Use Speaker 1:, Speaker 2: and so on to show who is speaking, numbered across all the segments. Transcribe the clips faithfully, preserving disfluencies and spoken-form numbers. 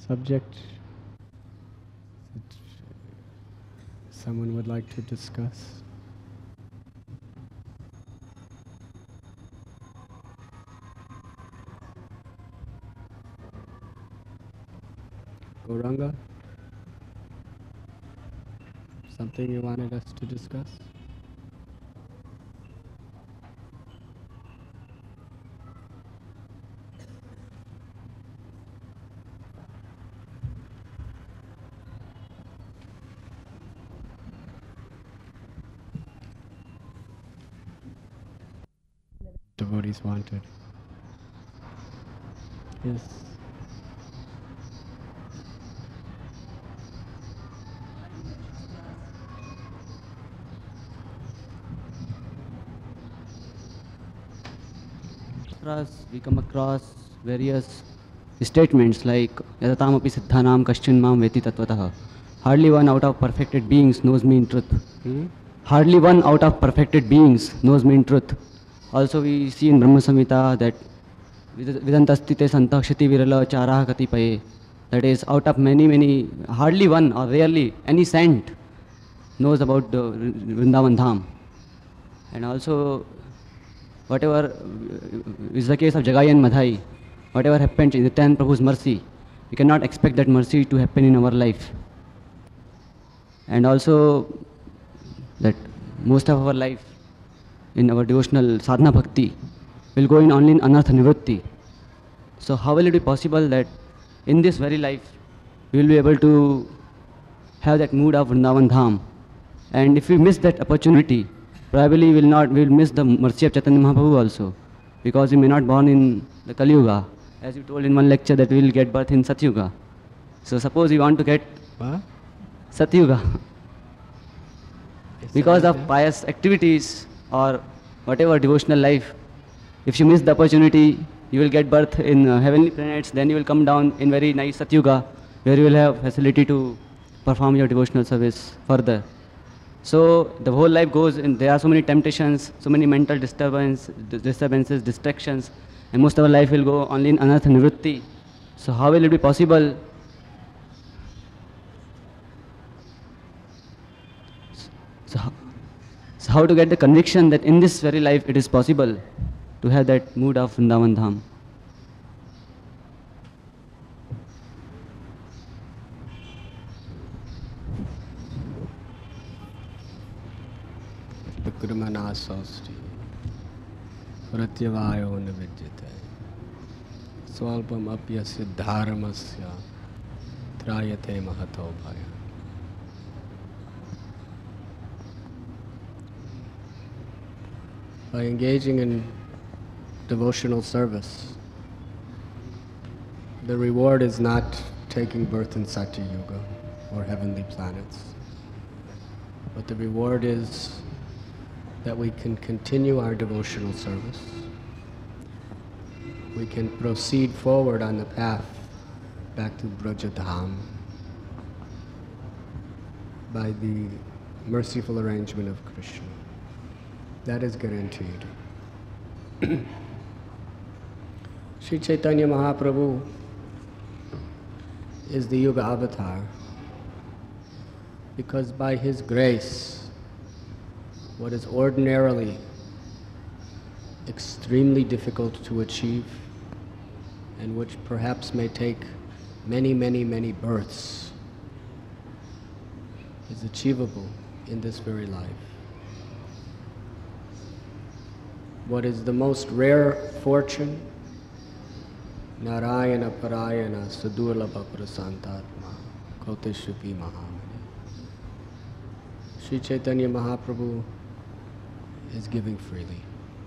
Speaker 1: subject that someone would like to discuss? Gauranga? Something you wanted us to discuss? Devotees wanted. Yes.
Speaker 2: We come across various statements like Yatamapi Siddhanam Kaschin Mam Veti Tatvatah. Hardly one out of perfected beings knows me in truth.
Speaker 1: Hmm?
Speaker 2: Hardly one out of perfected beings knows me in truth. Also we see in Brahma Samhita that Vidantastite Santakshati Virala Charaha Katipaye. That is, out of many, many, hardly one or rarely any saint knows about the Vrindavan Dham. And also, whatever is the case of Jagai and Madhai, whatever happened in Nityananda Prabhu's mercy, we cannot expect that mercy to happen in our life. And also, that most of our life in our devotional sadhana bhakti will go in only in anartha nivritti. So how will it be possible that in this very life we will be able to have that mood of Vrindavan Dham? And if we miss that opportunity, probably we will not, we will miss the mercy of Chaitanya Mahaprabhu also, because we may not born in the Kali Yuga. As you told in one lecture that we will get birth in Satyuga. So suppose we want to get
Speaker 1: What?
Speaker 2: Satyuga.
Speaker 1: Is
Speaker 2: Because
Speaker 1: that
Speaker 2: of
Speaker 1: it?
Speaker 2: pious activities or whatever devotional life, if you miss the opportunity, you will get birth in uh, heavenly planets, then you will come down in very nice Satyuga, where you will have facility to perform your devotional service further. So the whole life goes in, there are so many temptations, so many mental disturbance, disturbances, distractions, and most of our life will go only in anartha nivritti. So how will it be possible? So how, so how to get the conviction that in this very life it is possible to have that mood of Vrindavan Dham?
Speaker 1: Vikramanasasti Pratyavayo Navidyate Swalpam apyasya dharmasya Trayate mahato bhaya. By engaging in devotional service, the reward is not taking birth in Satya Yuga or heavenly planets, but the reward is that we can continue our devotional service. We can proceed forward on the path back to Brajadham by the merciful arrangement of Krishna. That is guaranteed. Sri Chaitanya Mahaprabhu is the Yuga avatar because by his grace, what is ordinarily extremely difficult to achieve and which perhaps may take many, many, many births is achievable in this very life. What is the most rare fortune? Narayana Parayana Sadurlabha Prasantatma Koteshupi Mahamani. Sri Chaitanya Mahaprabhu is giving freely.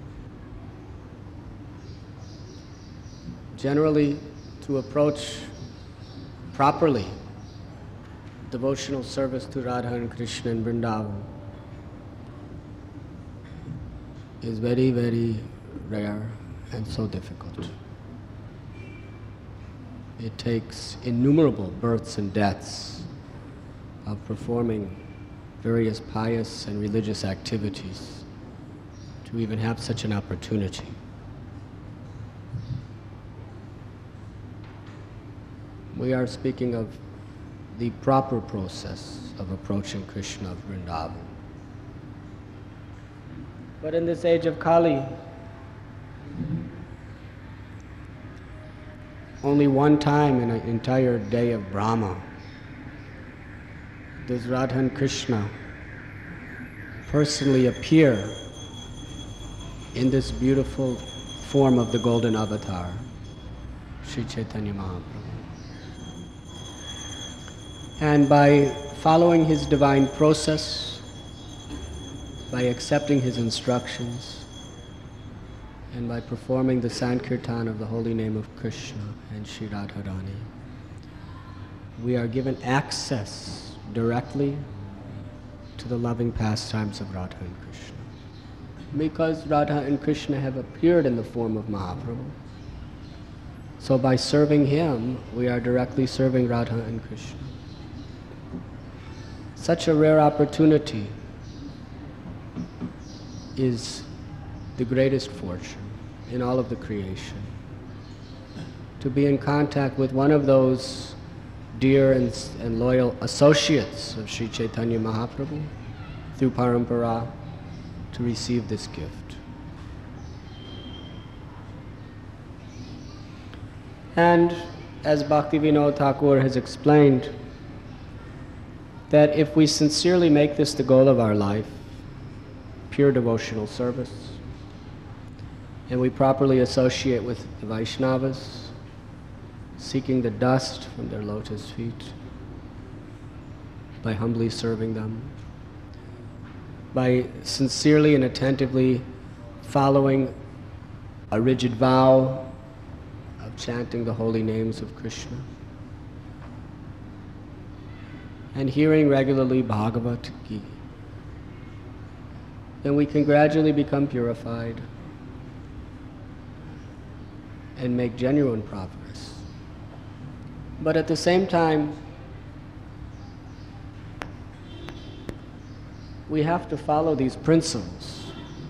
Speaker 1: Generally, to approach properly devotional service to Radha and Krishna in Vrindavan is very, very rare and so difficult. It takes innumerable births and deaths of performing various pious and religious activities to even have such an opportunity. We are speaking of the proper process of approaching Krishna of Vrindavan. But in this age of Kali, only one time in an entire day of Brahma does Radha and Krishna personally appear in this beautiful form of the golden avatar, Sri Chaitanya Mahaprabhu. And by following his divine process, by accepting his instructions, and by performing the Sankirtan of the holy name of Krishna and Sri Radharani, we are given access directly to the loving pastimes of Radha and Krishna. Because Radha and Krishna have appeared in the form of Mahaprabhu, so by serving him, we are directly serving Radha and Krishna. Such a rare opportunity is the greatest fortune in all of the creation. To be in contact with one of those dear and, and loyal associates of Sri Chaitanya Mahaprabhu through Parampara, to receive this gift. And as Bhaktivinoda Thakur has explained, that if we sincerely make this the goal of our life, pure devotional service, and we properly associate with the Vaishnavas, seeking the dust from their lotus feet, by humbly serving them, by sincerely and attentively following a rigid vow of chanting the holy names of Krishna, and hearing regularly Bhagavat Gita, then we can gradually become purified and make genuine progress. But at the same time, we have to follow these principles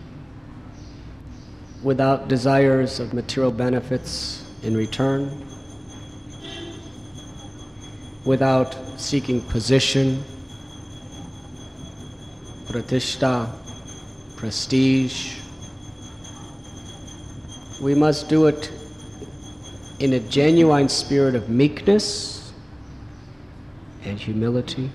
Speaker 1: without desires of material benefits in return, without seeking position, pratishta, prestige. We must do it in a genuine spirit of meekness and humility,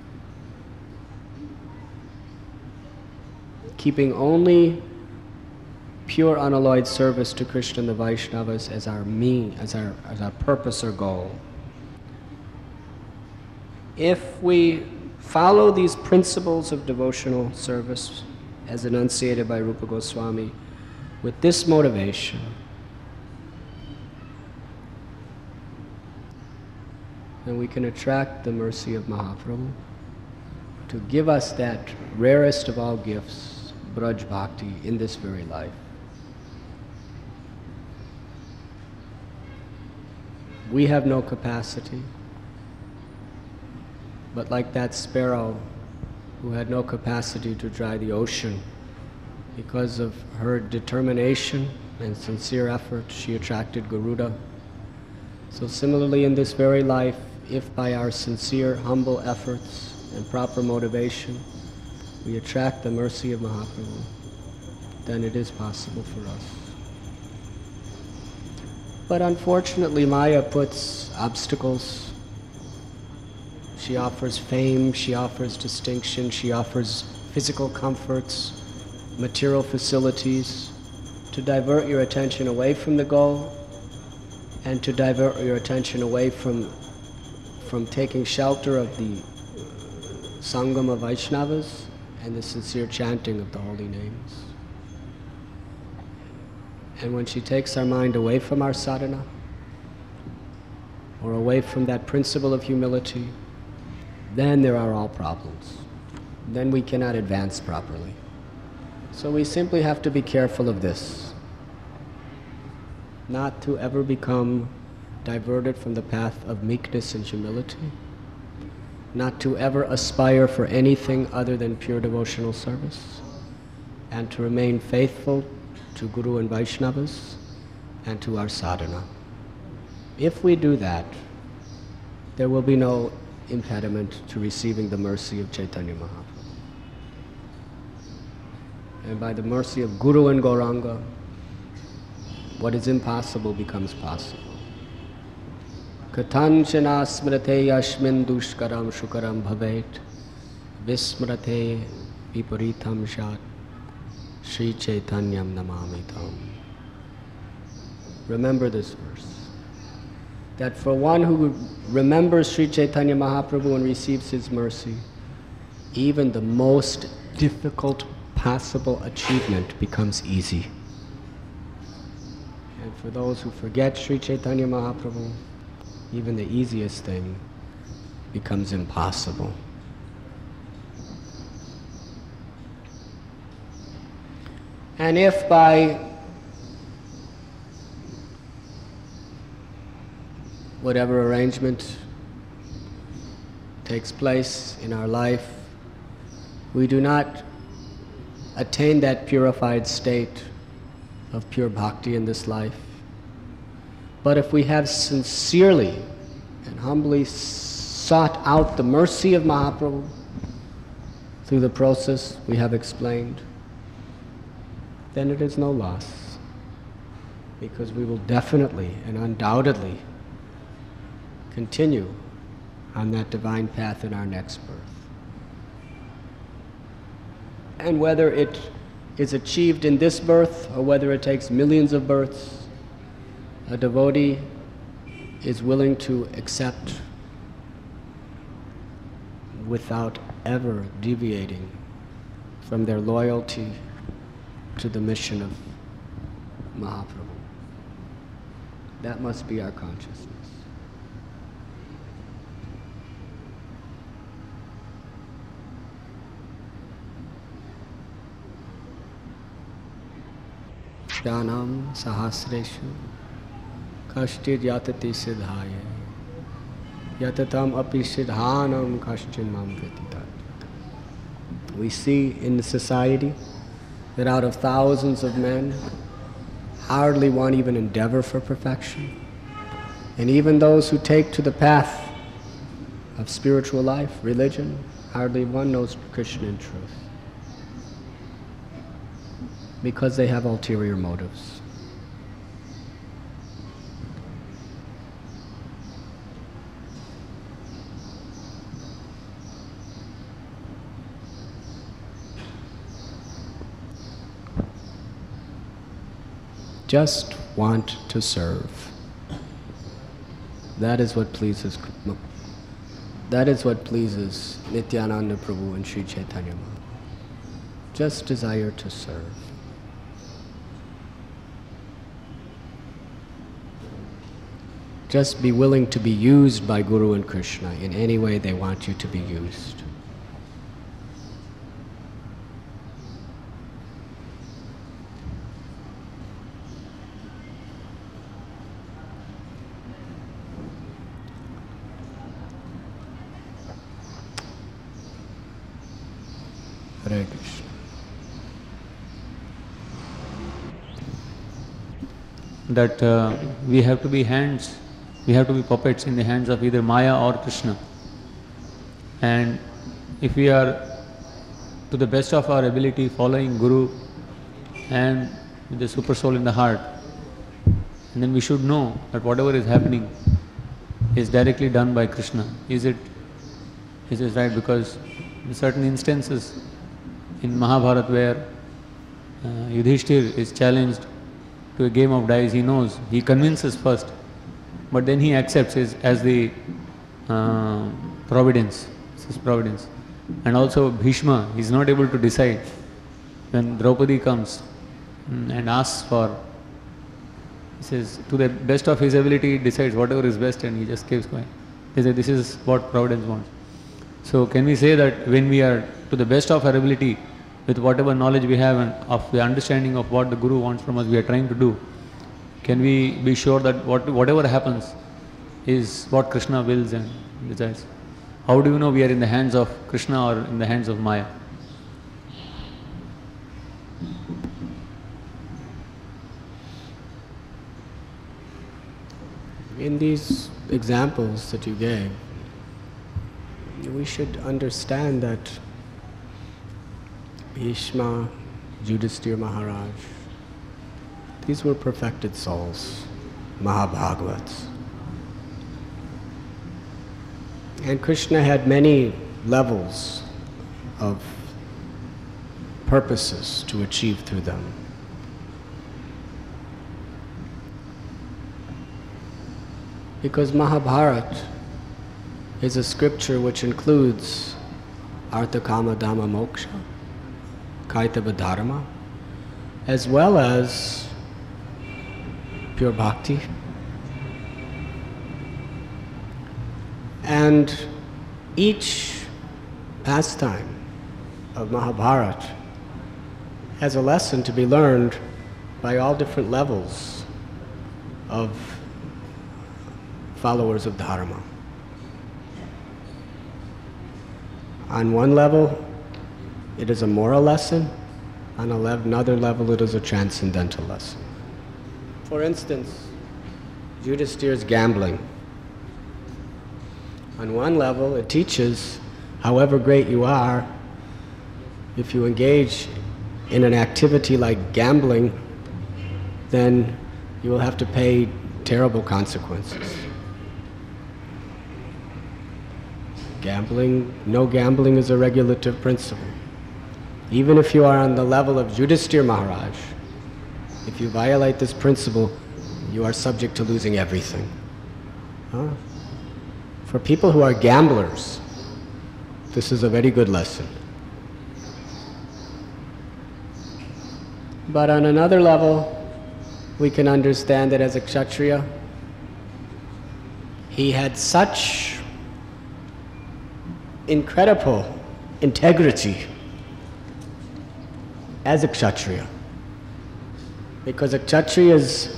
Speaker 1: keeping only pure unalloyed service to Krishna and the Vaishnavas as our mean, as our, as our purpose or goal. If we follow these principles of devotional service as enunciated by Rupa Goswami with this motivation, then we can attract the mercy of Mahaprabhu to give us that rarest of all gifts, Braj Bhakti, in this very life. We have no capacity, but like that sparrow who had no capacity to dry the ocean, because of her determination and sincere effort, she attracted Garuda. So similarly in this very life, if by our sincere, humble efforts and proper motivation, we attract the mercy of Mahaprabhu, then it is possible for us. But unfortunately, Maya puts obstacles. She offers fame, she offers distinction, she offers physical comforts, material facilities, to divert your attention away from the goal and to divert your attention away from, from taking shelter of the Sangam of Vaishnavas and the sincere chanting of the holy names. And when she takes our mind away from our sadhana, or away from that principle of humility, then there are all problems. Then we cannot advance properly. So we simply have to be careful of this, not to ever become diverted from the path of meekness and humility, not to ever aspire for anything other than pure devotional service, and to remain faithful to Guru and Vaishnavas and to our sadhana. If we do that, there will be no impediment to receiving the mercy of Chaitanya Mahaprabhu. And by the mercy of Guru and Gauranga, what is impossible becomes possible. Katanchana smrate yashmin dushkaram shukaram bhavet vismrate viparitam shat Sri Chaitanyam namamitam. Remember this verse, that for one who remembers Sri Chaitanya Mahaprabhu and receives his mercy, even the most difficult possible achievement becomes easy. And for those who forget Sri Chaitanya Mahaprabhu, even the easiest thing becomes impossible. And if by whatever arrangement takes place in our life, we do not attain that purified state of pure bhakti in this life, but if we have sincerely and humbly sought out the mercy of Mahaprabhu through the process we have explained, then it is no loss, because we will definitely and undoubtedly continue on that divine path in our next birth. And whether it is achieved in this birth or whether it takes millions of births, a devotee is willing to accept without ever deviating from their loyalty to the mission of Mahaprabhu. That must be our consciousness. Janam sahasreshu kashtir yatati siddhaya yatatam api siddhanam kashtin mam vrititat. We see in the society that out of thousands of men, hardly one even endeavor for perfection. And even those who take to the path of spiritual life, religion, hardly one knows Krishna in truth, because they have ulterior motives. Just want to serve. That is what pleases that is what pleases Nityananda Prabhu and Sri Chaitanya Mahaprabhu. Just desire to serve. Just be willing to be used by Guru and Krishna in any way they want you to be used. Hare Krishna.
Speaker 3: That uh, we have to be hands, we have to be puppets in the hands of either Maya or Krishna. And if we are to the best of our ability following Guru and with the super soul in the heart, and then we should know that whatever is happening is directly done by Krishna. Is it, is it right? Because in certain instances in Mahabharata where uh, Yudhishthir is challenged to a game of dice, he knows, he convinces first, but then he accepts his, as the uh, providence, his providence. And also Bhishma, he is not able to decide. When Draupadi comes and asks for, he says, to the best of his ability, he decides whatever is best and he just keeps going. He says, this is what providence wants. So can we say that when we are to the best of our ability, with whatever knowledge we have and of the understanding of what the Guru wants from us, we are trying to do, can we be sure that what, whatever happens is what Krishna wills and desires? How do you know we are in the hands of Krishna or in the hands of Maya?
Speaker 1: In these examples that you gave, we should understand that Bhishma, Yudhisthira Maharaj, these were perfected souls, Mahabhagavats. And Krishna had many levels of purposes to achieve through them. Because Mahabharata is a scripture which includes Artha Kama Dhamma Moksha, Kaitava Dharma, as well as pure bhakti. And each pastime of Mahabharata has a lesson to be learned by all different levels of followers of Dharma. On one level, it is a moral lesson. On another level, it is a transcendental lesson. For instance, Yudhisthira's gambling. On one level, it teaches, however great you are, if you engage in an activity like gambling, then you will have to pay terrible consequences. Gambling, no gambling is a regulative principle. Even if you are on the level of Yudhisthira Maharaj, if you violate this principle, you are subject to losing everything. Huh? For people who are gamblers, this is a very good lesson. But on another level, we can understand that as a Kshatriya, he had such incredible integrity as a Kshatriya. Because a Kshatriya's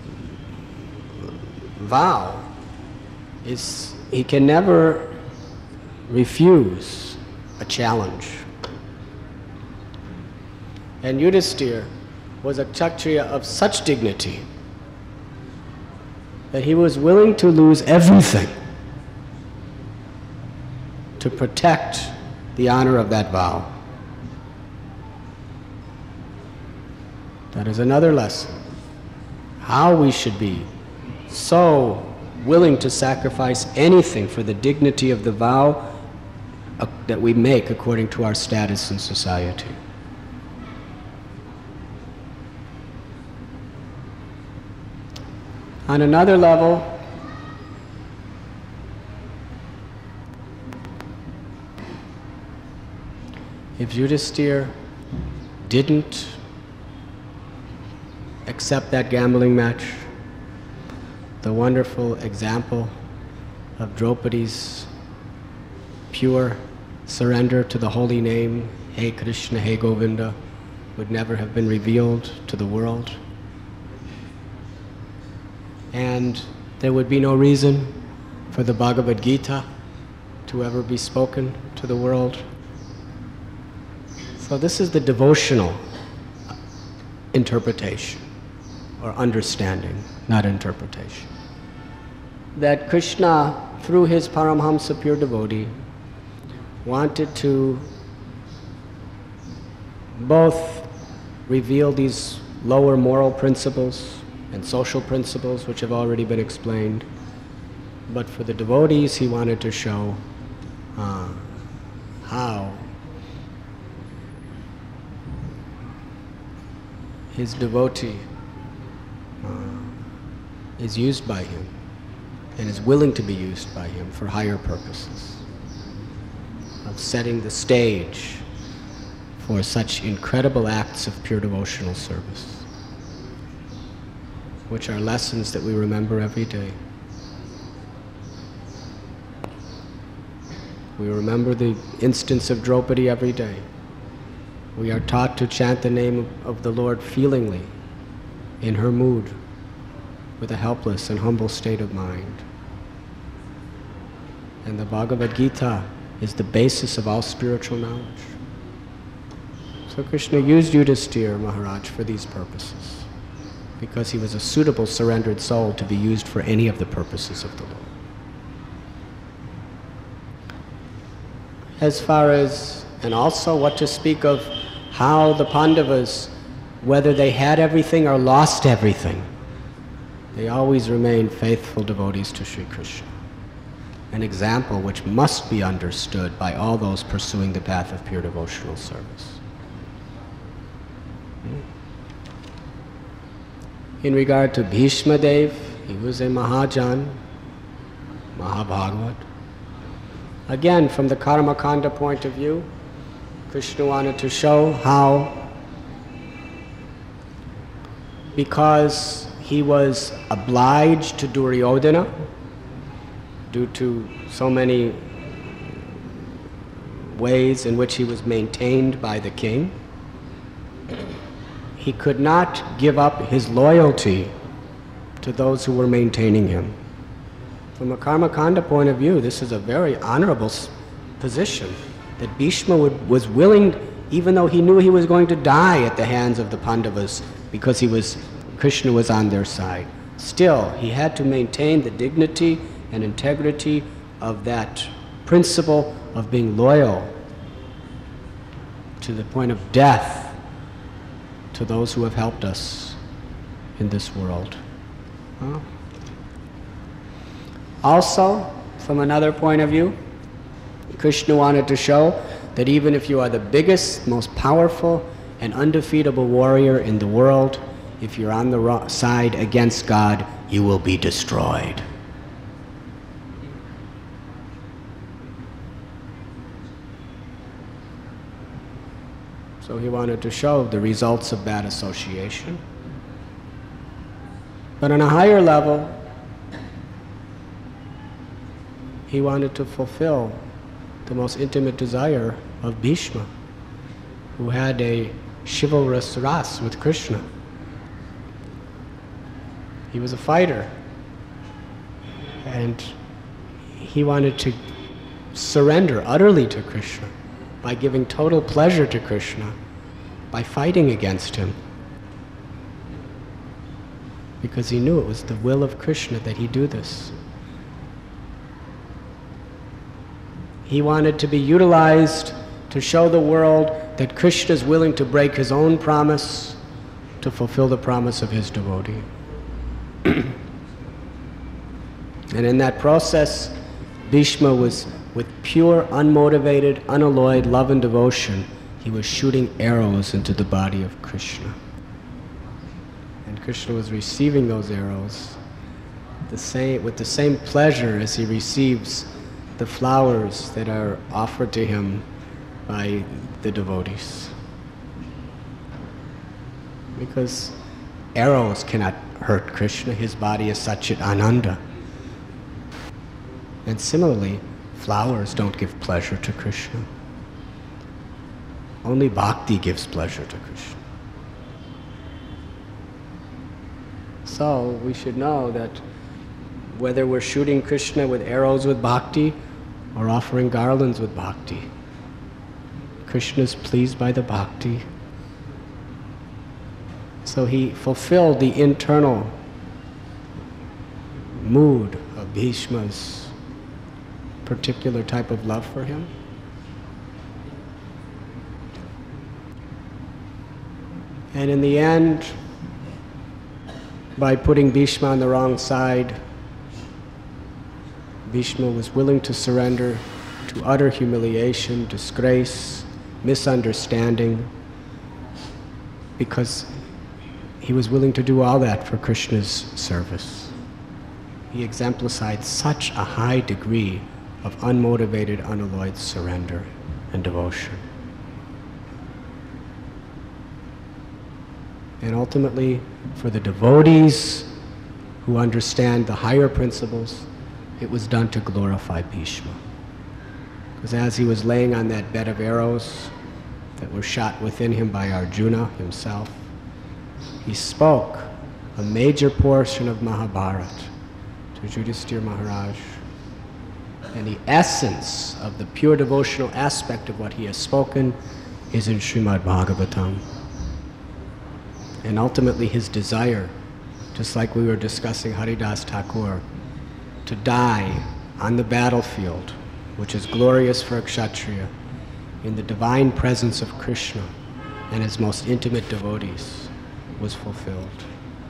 Speaker 1: vow is he can never refuse a challenge. And Yudhisthira was a Kshatriya of such dignity that he was willing to lose everything to protect the honor of that vow. That is another lesson. How we should be so willing to sacrifice anything for the dignity of the vow uh, that we make according to our status in society. On another level, if Yudhisthira didn't accept that gambling match, the wonderful example of Draupadi's pure surrender to the holy name, Hey Krishna, Hey Govinda, would never have been revealed to the world. And there would be no reason for the Bhagavad Gita to ever be spoken to the world. So this is the devotional interpretation, or understanding, not interpretation. That Krishna, through his Paramhamsa pure devotee, wanted to both reveal these lower moral principles and social principles which have already been explained, but for the devotees he wanted to show uh, how his devotee uh, is used by him and is willing to be used by him for higher purposes, of setting the stage for such incredible acts of pure devotional service, which are lessons that we remember every day. We remember the instance of Draupadi every day. We are taught to chant the name of the Lord feelingly, in her mood, with a helpless and humble state of mind. And the Bhagavad Gita is the basis of all spiritual knowledge. So Krishna used Yudhisthira Maharaj for these purposes, because he was a suitable surrendered soul to be used for any of the purposes of the Lord. as far as, and also what to speak of how the Pandavas, whether they had everything or lost everything, they always remained faithful devotees to Sri Krishna. An example which must be understood by all those pursuing the path of pure devotional service. In regard to Bhishma Dev, he was a Mahajan, Mahabhagavat. Again, from the Karmakanda point of view, Krishna wanted to show how, because he was obliged to Duryodhana due to so many ways in which he was maintained by the king, he could not give up his loyalty to those who were maintaining him. From a Karmakanda point of view, this is a very honorable position, that Bhishma would, was willing, even though he knew he was going to die at the hands of the Pandavas, because he was, Krishna was on their side. Still, he had to maintain the dignity and integrity of that principle of being loyal to the point of death to those who have helped us in this world. Huh? Also, from another point of view, Krishna wanted to show that even if you are the biggest, most powerful, and undefeatable warrior in the world, if you're on the wrong side against God, you will be destroyed. So he wanted to show the results of bad association. But on a higher level, he wanted to fulfill the most intimate desire of Bhishma, who had a chivalrous ras with Krishna. He was a fighter, and he wanted to surrender utterly to Krishna by giving total pleasure to Krishna, by fighting against him, because he knew it was the will of Krishna that he do this. He wanted to be utilized to show the world that Krishna is willing to break his own promise to fulfill the promise of his devotee. And in that process, Bhishma was, with pure, unmotivated, unalloyed love and devotion, he was shooting arrows into the body of Krishna. And Krishna was receiving those arrows the same, with the same pleasure as he receives the flowers that are offered to him by the devotees. Because arrows cannot hurt Krishna, his body is Satchit Ananda. And similarly, flowers don't give pleasure to Krishna. Only bhakti gives pleasure to Krishna. So we should know that whether we're shooting Krishna with arrows with bhakti or offering garlands with bhakti, Krishna is pleased by the bhakti. So he fulfilled the internal mood of Bhishma's particular type of love for him. And in the end, by putting Bhishma on the wrong side, Bhishma was willing to surrender to utter humiliation, disgrace, misunderstanding, because he was willing to do all that for Krishna's service. He exemplified such a high degree of unmotivated, unalloyed surrender and devotion. And ultimately, for the devotees who understand the higher principles, it was done to glorify Bhishma. Because as he was laying on that bed of arrows that were shot within him by Arjuna himself, he spoke a major portion of Mahabharata to Yudhishthira Maharaj. And the essence of the pure devotional aspect of what he has spoken is in Srimad Bhagavatam. And ultimately his desire, just like we were discussing Haridas Thakur, to die on the battlefield which is glorious for a Kshatriya, in the divine presence of Krishna and his most intimate devotees, was fulfilled.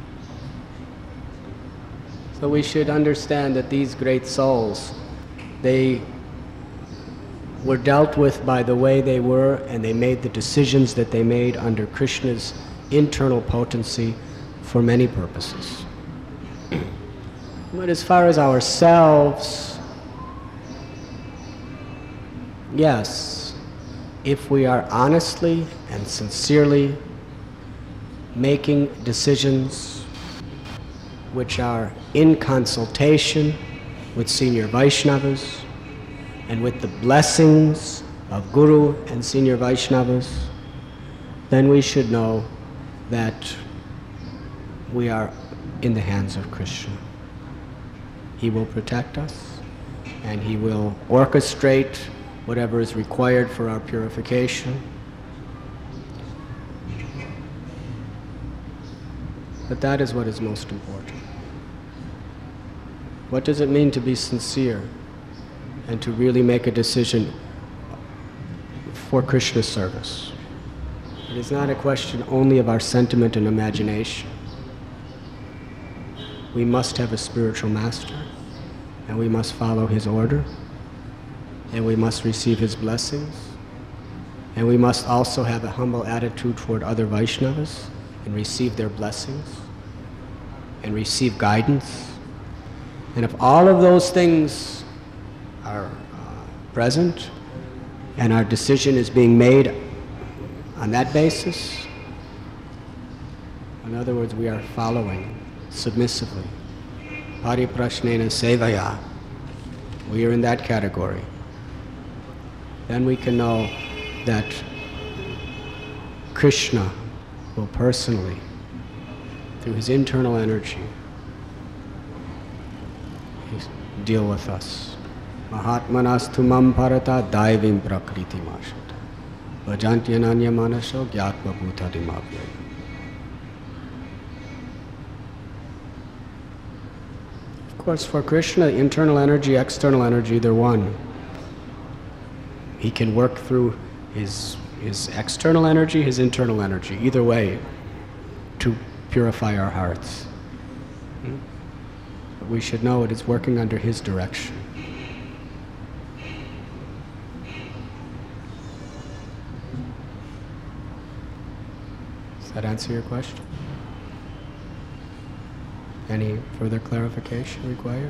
Speaker 1: So we should understand that these great souls, they were dealt with by the way they were, and they made the decisions that they made under Krishna's internal potency for many purposes. But as far as ourselves, yes, if we are honestly and sincerely making decisions which are in consultation with senior Vaishnavas and with the blessings of Guru and senior Vaishnavas, then we should know that we are in the hands of Krishna. He will protect us, and He will orchestrate whatever is required for our purification. But that is what is most important. What does it mean to be sincere and to really make a decision for Krishna's service? It is not a question only of our sentiment and imagination. We must have a spiritual master, and we must follow his order, and we must receive his blessings, and we must also have a humble attitude toward other Vaishnavas and receive their blessings and receive guidance. And if all of those things are uh, present and our decision is being made on that basis, in other words, we are following submissively, pariprashnena sevaya, we are in that category, then we can know that Krishna will personally, through his internal energy, deal with us. Mahatmanastu mam parata daivim prakriti mashata vajantyananya manasho gyatma bhuta dimabhyaya. Of course, for Krishna, internal energy, external energy, they're one. He can work through his, his external energy, his internal energy, either way, to purify our hearts. But we should know it is working under his direction. Does that answer your question? Any further clarification required?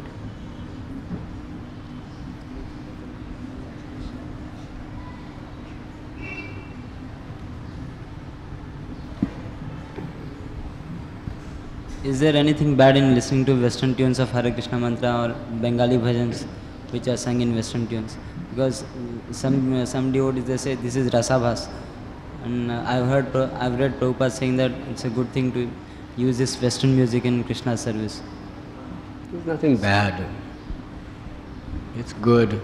Speaker 4: Is there anything bad in listening to Western tunes of Hare Krishna mantra or Bengali bhajans which are sung in Western tunes? Because some uh, some devotees, they say this is rasabhas, and uh, I've heard I've read Prabhupada saying that it's a good thing to use this Western music in Krishna's service.
Speaker 1: There's nothing bad. It's good.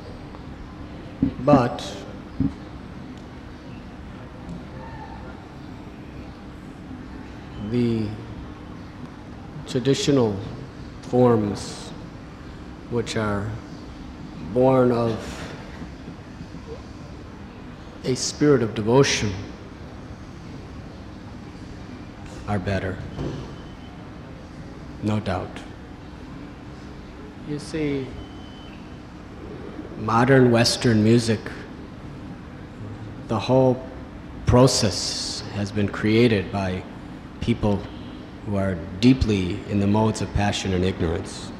Speaker 1: But the traditional forms which are born of a spirit of devotion are better, no doubt. You see, modern Western music, the whole process has been created by people who are deeply in the modes of passion and ignorance.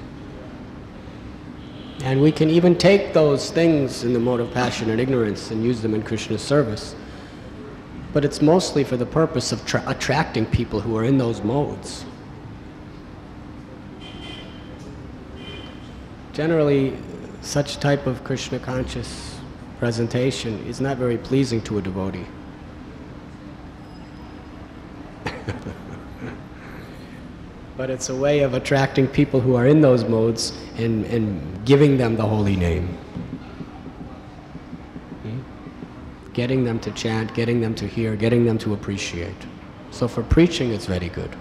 Speaker 1: And we can even take those things in the mode of passion and ignorance and use them in Krishna's service. But it's mostly for the purpose of tra- attracting people who are in those modes. Generally, such type of Krishna conscious presentation is not very pleasing to a devotee. But it's a way of attracting people who are in those modes and, and giving them the holy name. Hmm? Getting them to chant, getting them to hear, getting them to appreciate. So for preaching, it's very good.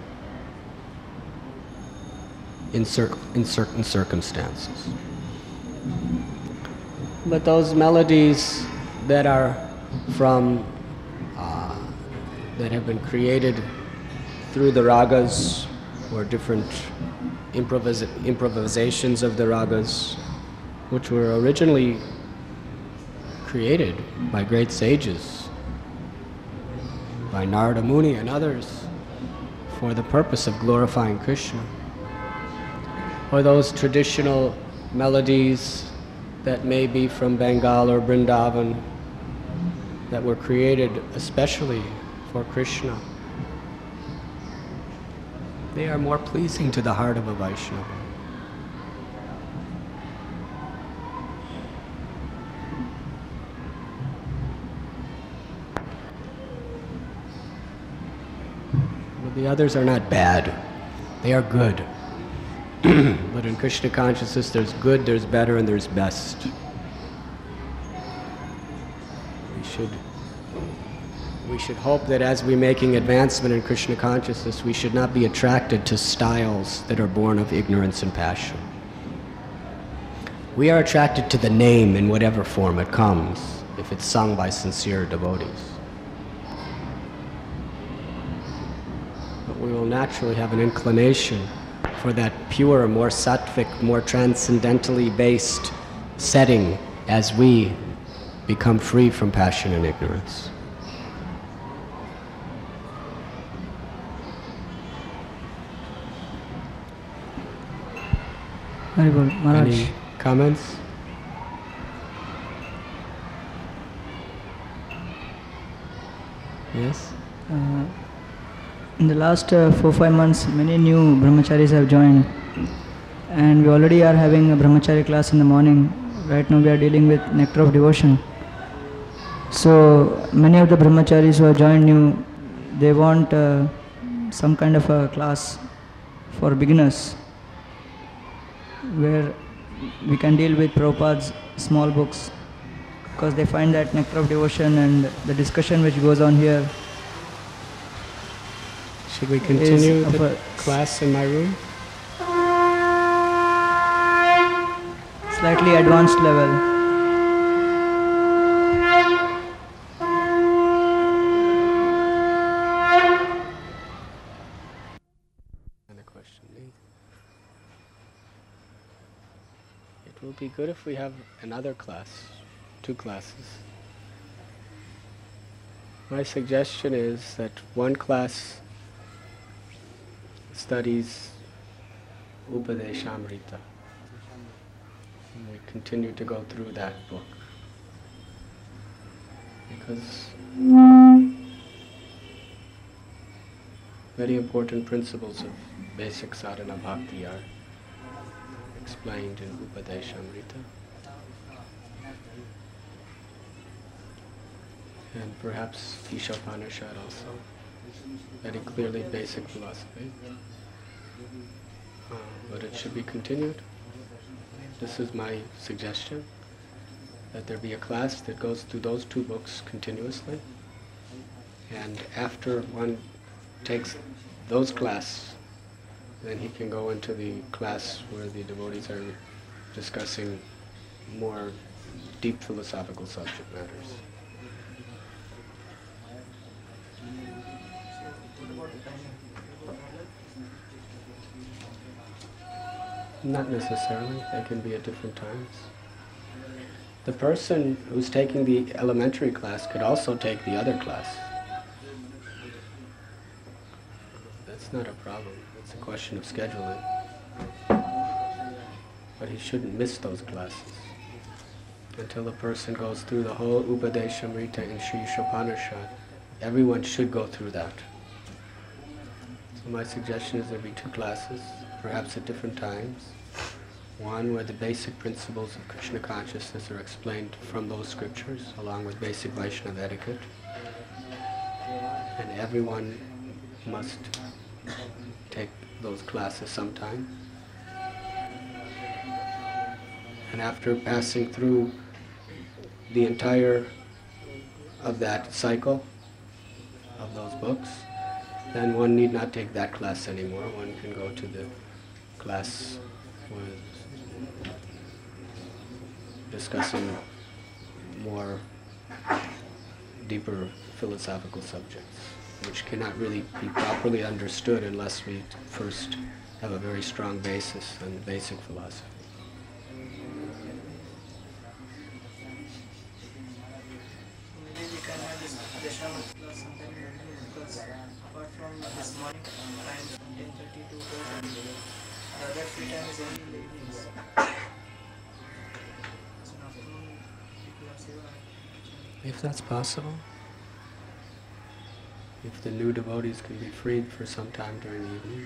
Speaker 1: In, cer- in certain circumstances. But those melodies that are from, uh, that have been created through the ragas or different improvis improvisations of the ragas, which were originally created by great sages, by Narada Muni and others, for the purpose of glorifying Krishna. Or those traditional melodies that may be from Bengal or Vrindavan that were created especially for Krishna. They are more pleasing to the heart of a Vaishnava. But the others are not bad. They are good. But in Krishna consciousness, there's good, there's better, and there's best. We should, we should hope that as we're making advancement in Krishna consciousness, we should not be attracted to styles that are born of ignorance and passion. We are attracted to the name in whatever form it comes, if it's sung by sincere devotees. But we will naturally have an inclination for that pure, more sattvic, more transcendentally based setting as we become free from passion and ignorance.
Speaker 5: Very good, Maharaj.
Speaker 1: Any comments? Yes?
Speaker 5: Uh, in the last uh, four five months, many new brahmacharis have joined, and we already are having a brahmachari class in the morning. Right now we are dealing with nectar of devotion. So many of the brahmacharis who have joined new, they want uh, some kind of a class for beginners where we can deal with Prabhupada's small books, because they find that nectar of devotion and the discussion which goes on here.
Speaker 1: Should we continue
Speaker 5: of
Speaker 1: the
Speaker 5: a
Speaker 1: class in my room?
Speaker 5: slightly advanced level.
Speaker 1: Another question, Lee? It will be good if we have another class, two classes. My suggestion is that one class studies Upadeshamrita. And we continue to go through that book. Because very important principles of basic sadhana bhakti are explained in Upadeshamrita. And perhaps Ishopanishad also. Very clearly basic philosophy. Uh, but it should be continued. This is my suggestion, that there be a class that goes through those two books continuously. And after one takes those classes, then he can go into the class where the devotees are discussing more deep philosophical subject matters. Not necessarily. They can be at different times. The person who's taking the elementary class could also take the other class. That's not a problem. It's a question of scheduling. But he shouldn't miss those classes. Until a person goes through the whole Upadeshamrita in Sri Ishopanishad, everyone should go through that. So my suggestion is there be two classes, perhaps at different times. One where the basic principles of Krishna consciousness are explained from those scriptures, along with basic Vaishnava etiquette. And everyone must take those classes sometime. And after passing through the entire of that cycle of those books, then one need not take that class anymore. One can go to the class with discussing more deeper philosophical subjects, which cannot really be properly understood unless we first have a very strong basis on basic philosophy.
Speaker 5: Maybe we can have this Dashamat class sometime in the evening, because apart from this morning um, time from ten thirty to twelve thirty, the other free time is only in the evenings. So in afternoon, people have seva.
Speaker 1: If that's possible, if the new devotees can be freed for some time during the evening,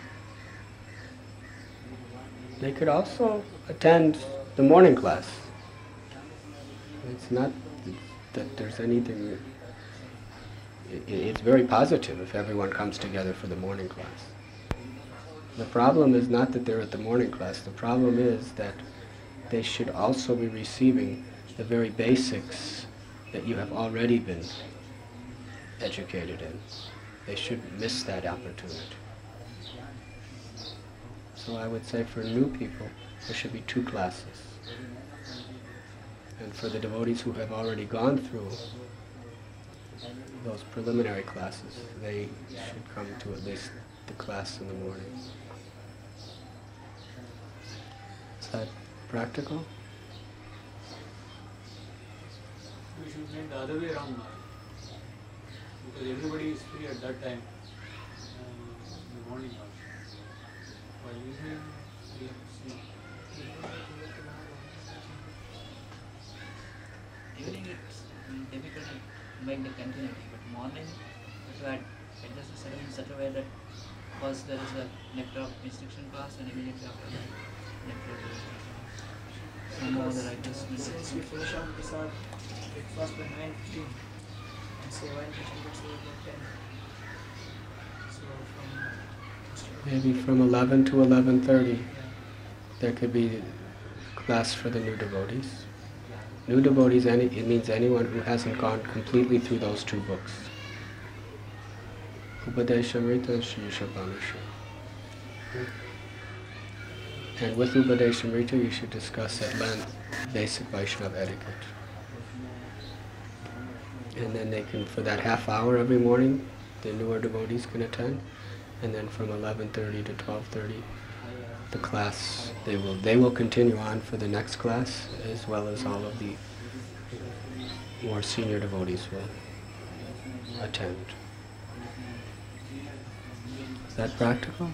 Speaker 1: they could also attend the morning class. It's not that there's anything, it, it's very positive if everyone comes together for the morning class. The problem is not that they're at the morning class, the problem is that they should also be receiving the very basics that you have already been educated in. They shouldn't miss that opportunity. So I would say for new people, there should be two classes. And for the devotees who have already gone through those preliminary classes, they should come to at least the class in the morning. Is that practical?
Speaker 3: We should make the other way around now. Because everybody is free at that time, uh, in the morning hours. While evening, we have to see.
Speaker 6: Evening it's difficult to make the continuity, but morning we have to adjust the ceremony in such a way that first there is a nectar of instruction class and immediately after that nectar of devotion class. Some more the righteousness.
Speaker 5: Since we finish up Prasad breakfast by nine fifteen and seva intention gets over by ten. So from
Speaker 1: Maybe from eleven to eleven thirty, there could be class for the new devotees. New devotees, any, it means anyone who hasn't gone completely through those two books. Upadeshamrita and Sri Shabanusha. And with Upadeshamrita you should discuss at length basic Vaishnava etiquette. And then they can, for that half hour every morning, the newer devotees can attend. And then from eleven thirty to twelve thirty, the class, they will they will continue on for the next class, as well as all of the more senior devotees will attend. Is that practical?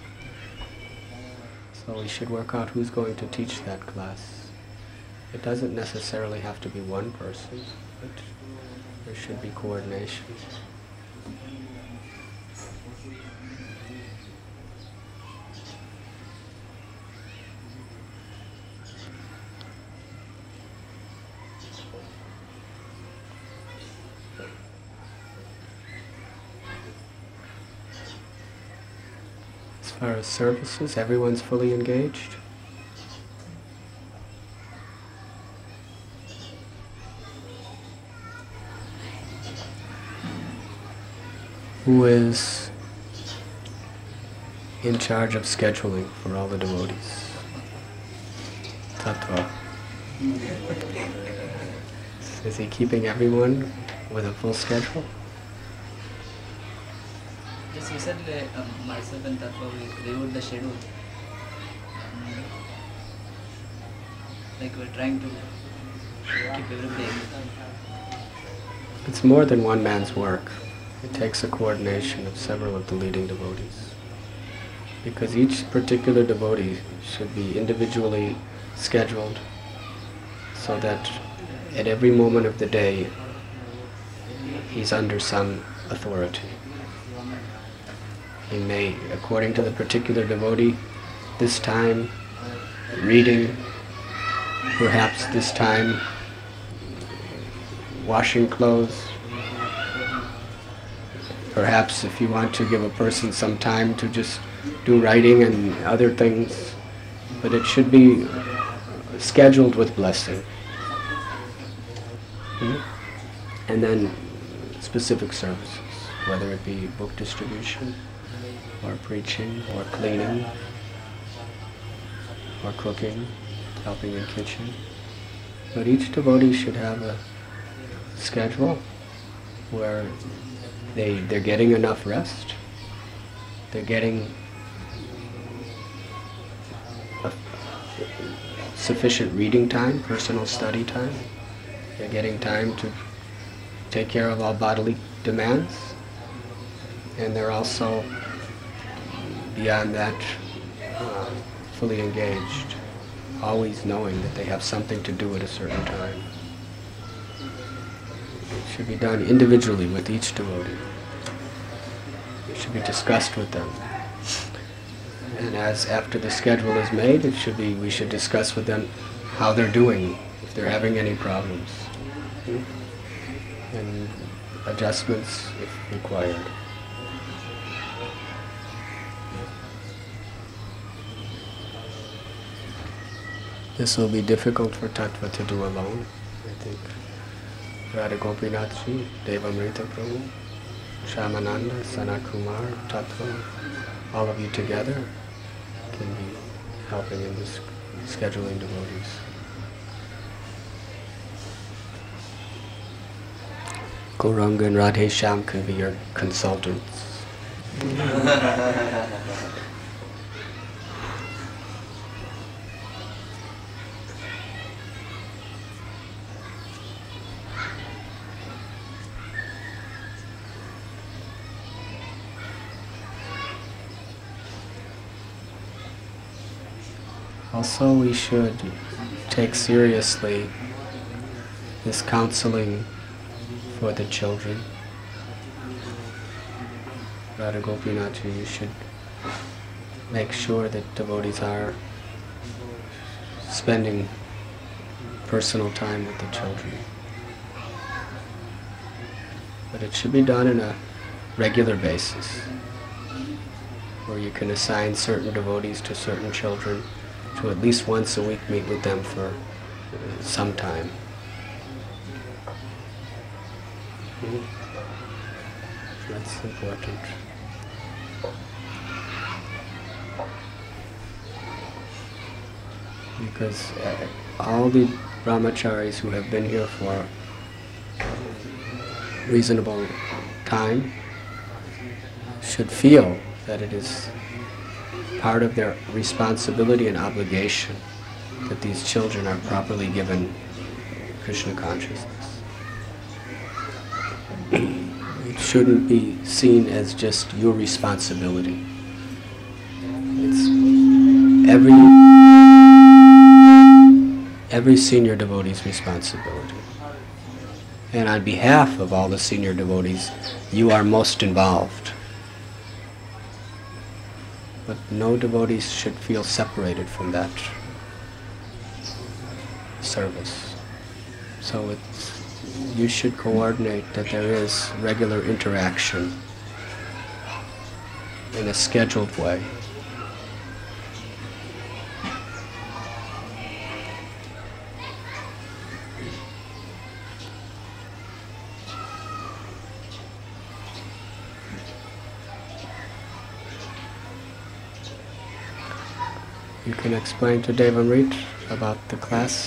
Speaker 1: So we should work out who's going to teach that class. It doesn't necessarily have to be one person, but there should be coordination. As far as services, everyone's fully engaged. Who is in charge of scheduling for all the devotees? Tattva. Is he keeping everyone with a full schedule?
Speaker 6: Yes, recently um, myself and Tattva we reviewed the schedule. Um, like we're trying to keep everybody.
Speaker 1: It's more than one man's work. It takes a coordination of several of the leading devotees. Because each particular devotee should be individually scheduled so that at every moment of the day he's under some authority. He may, according to the particular devotee, this time reading, perhaps this time washing clothes, perhaps if you want to give a person some time to just do writing and other things, but it should be scheduled with blessing. Hmm? And then specific services, whether it be book distribution, or preaching, or cleaning, or cooking, helping in kitchen. But each devotee should have a schedule where they, they're getting enough rest, they're getting a sufficient reading time, personal study time, they're getting time to take care of all bodily demands, and they're also, beyond that, uh, fully engaged, always knowing that they have something to do at a certain time. It should be done individually with each devotee. It should be discussed with them. And as after the schedule is made, it should be, we should discuss with them how they're doing, if they're having any problems, and adjustments if required. This will be difficult for Tattva to do alone, I think. Radha Gopinath Ji, Devamrita Prabhu, Shyamananda, Sanat Kumar, Tattva, all of you together can be helping in this scheduling devotees. Gauranga and Radhe Shyam can be your consultants. Also, we should take seriously this counseling for the children. Radha Gopinath Ji, you should make sure that devotees are spending personal time with the children. But it should be done on a regular basis, where you can assign certain devotees to certain children to at least once a week meet with them for uh, some time. Mm. That's important. Because uh, all the brahmacharis who have been here for reasonable time should feel that it is part of their responsibility and obligation that these children are properly given Krishna consciousness. It shouldn't be seen as just your responsibility. It's every every senior devotee's responsibility. And on behalf of all the senior devotees, you are most involved. But no devotees should feel separated from that service. So it's, you should coordinate that there is regular interaction in a scheduled way. You can explain to Devamrit about the class.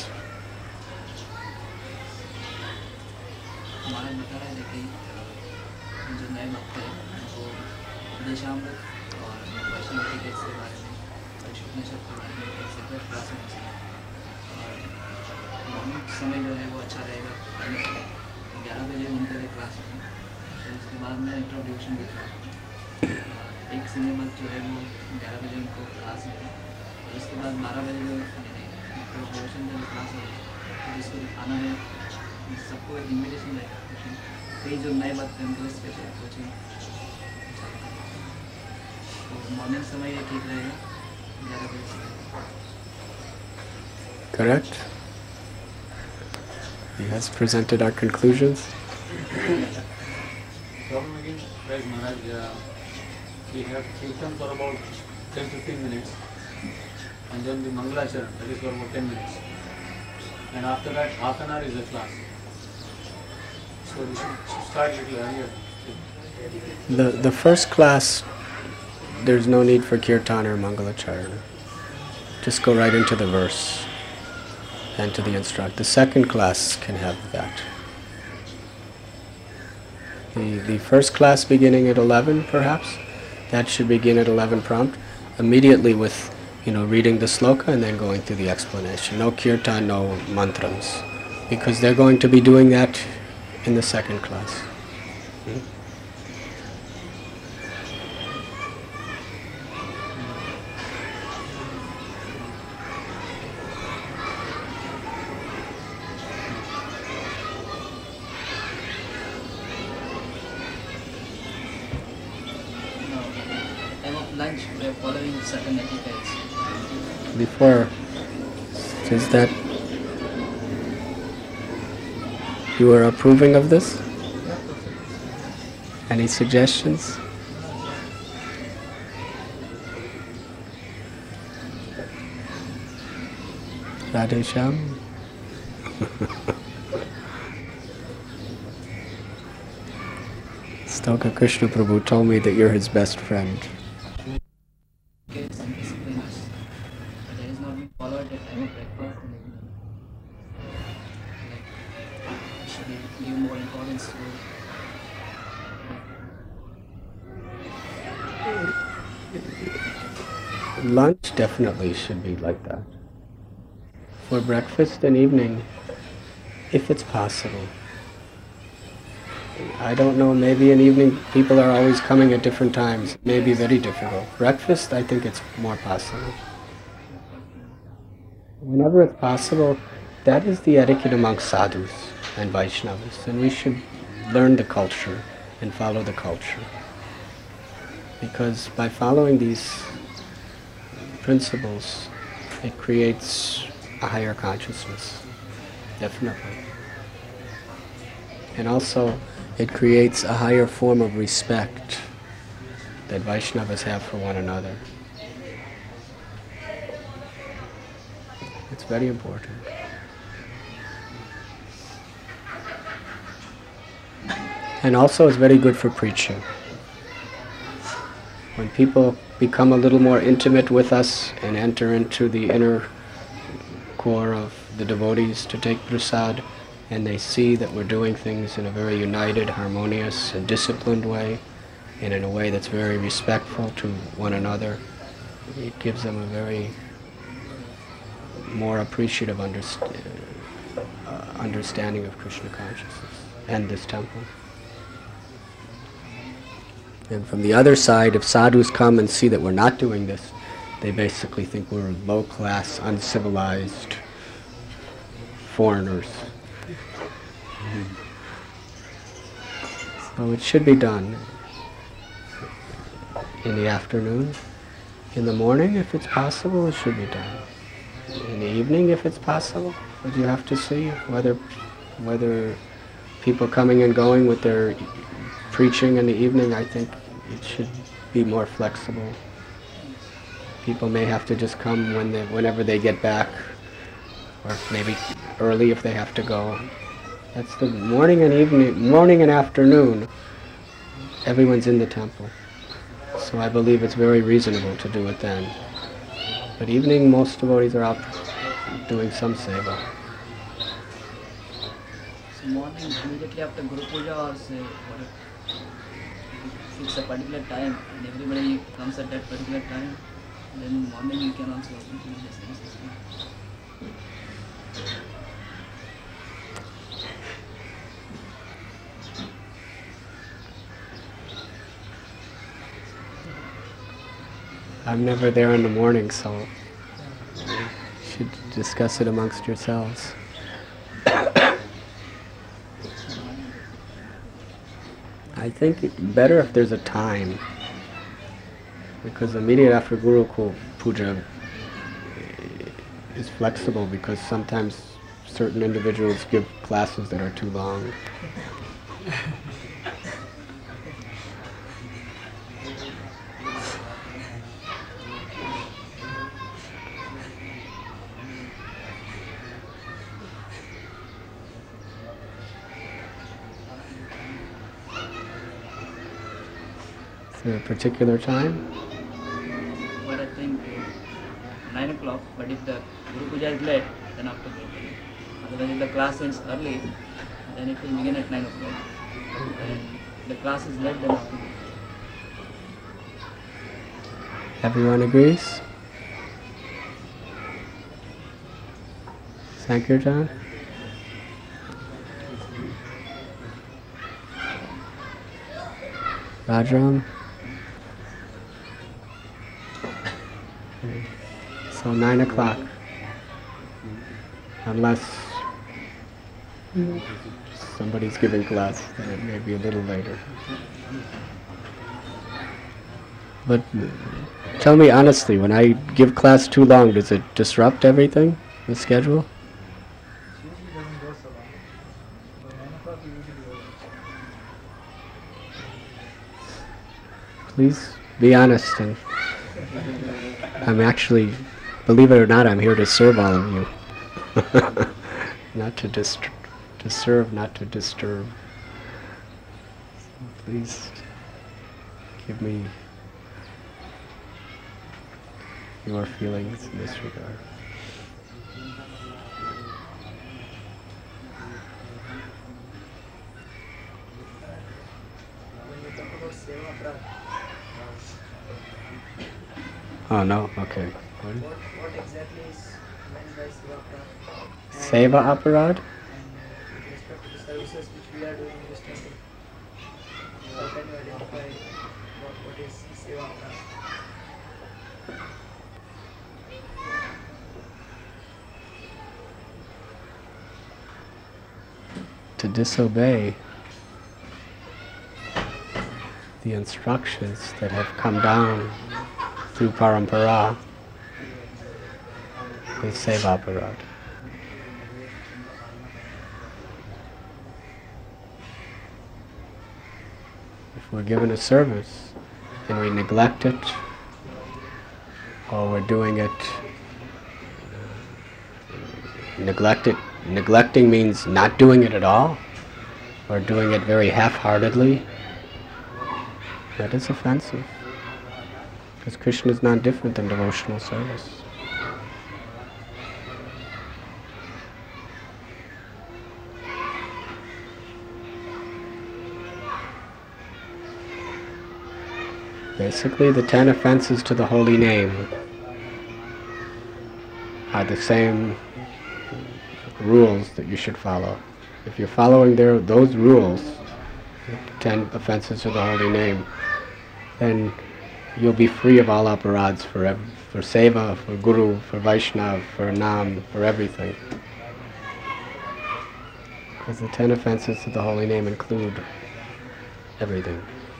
Speaker 6: महाराज बता रहे थे कि जो नए भक्त हैं वो दशामृत और वैष्णव टिकट के बारे में और उपनिषद के बारे में एक सेपरेट क्लास में और मॉर्निंग समय जो है वो अच्छा रहेगा ग्यारह बजे उनका एक क्लास है तो उसके बाद में इंट्रोडक्शन भी था एक समय बाद जो है वो ग्यारह बजे उनको क्लास है और उसके बाद बारह बजे जो इंट्रोडक्शन जब क्लास है तो जिसको दिखाना है सबको एक इन्विटेशन रहेगा कई जो नए बात हैं उनको स्पेशल कोचिंग तो मॉर्निंग समय ये ठीक रहेगा ग्यारह बजे से।
Speaker 1: Correct? He has presented our conclusions.
Speaker 3: Problem again, right, Maharaj, uh, we have kirtan for about ten to fifteen minutes and then the Mangalacharan, that is for about ten minutes. And after that, half an hour is a class. So we should start a little earlier.
Speaker 1: The, the first class, there's no need for kirtan or Mangalacharana. Just go right into the verse and to the instruct. The second class can have that. The, the first class beginning at eleven, perhaps, that should begin at eleven prompt, immediately with, you know, reading the sloka and then going through the explanation. No kirtan, no mantras, because they're going to be doing that in the second class. Hmm?
Speaker 6: Lunch, we are following certain etiquettes.
Speaker 1: Before, is that you are approving of this? Any suggestions? Radhe Shyam? Stoka Krishna Prabhu told me that you're his best friend.
Speaker 6: Some disciplines, but that is not being followed at the time of breakfast and evening. Like, should we give more importance to
Speaker 1: Lunch definitely should be like that. For breakfast and evening, if it's possible. I don't know, maybe in evening people are always coming at different times. It may be very difficult. Breakfast, I think it's more possible. Whenever it's possible, that is the etiquette among sadhus and Vaishnavas, and we should learn the culture and follow the culture. Because by following these principles, it creates a higher consciousness, definitely. And also, it creates a higher form of respect that Vaishnavas have for one another. It's very important. And also it's very good for preaching. When people become a little more intimate with us and enter into the inner core of the devotees to take prasad, and they see that we're doing things in a very united, harmonious, and disciplined way, and in a way that's very respectful to one another, it gives them a very more appreciative underst uh, understanding of Krishna consciousness and this temple. And from the other side, if sadhus come and see that we're not doing this, they basically think we're low-class, uncivilized foreigners. So it should be done in the afternoon. In the morning, if it's possible, it should be done. In the evening, if it's possible. But you have to see whether whether people coming and going with their preaching in the evening, I think it should be more flexible. People may have to just come when they, whenever they get back, or maybe early if they have to go. That's the morning and evening, morning and afternoon, everyone's in the temple. So I believe it's very reasonable to do it then. But evening, most devotees are out doing some seva.
Speaker 6: So morning, immediately after Guru Puja, or say, or if it's a particular time and everybody comes at that particular time, then morning you can also open to this system.
Speaker 1: I'm never there in the morning, so you should discuss it amongst yourselves. I think it's better if there's a time, because immediate after Guru Puja is flexible, because sometimes certain individuals give classes that are too long. Is there a particular time?
Speaker 6: But I think uh, nine o'clock, but if the Guru Puja is late, then after Guru Puja. Otherwise if the class ends early, then it will begin at nine o'clock. And the class is led, then how to do it?
Speaker 1: Everyone agrees? Sankirtan? Rajram? So nine o'clock. Unless somebody's giving class, then it may be a little later. But tell me honestly, when I give class too long, does it disrupt everything, the schedule? Please be honest, and I'm actually, believe it or not, I'm here to serve all of you. Not to dist- to serve, not to disturb. So please give me your feelings in this regard. Oh no, okay. What,
Speaker 6: What exactly is meant by Seva Aparad?
Speaker 1: Seva Aparad?
Speaker 6: With respect to the services which we are doing in this temple, how can you identify what, what is Seva Aparad?
Speaker 1: To disobey the instructions that have come down through parampara is Seva Aparad. If we're given a service and we neglect it, or we're doing it, neglect it, neglecting means not doing it at all, or doing it very half-heartedly, that is offensive. Because Krishna is not different than devotional service. Basically, the ten offenses to the holy name are the same rules that you should follow. If you're following their, those rules, ten offenses to the holy name, then you'll be free of all aparads for ev- for seva, for guru, for Vaishnav, for nam, for everything. Because the ten offenses to the holy name include everything.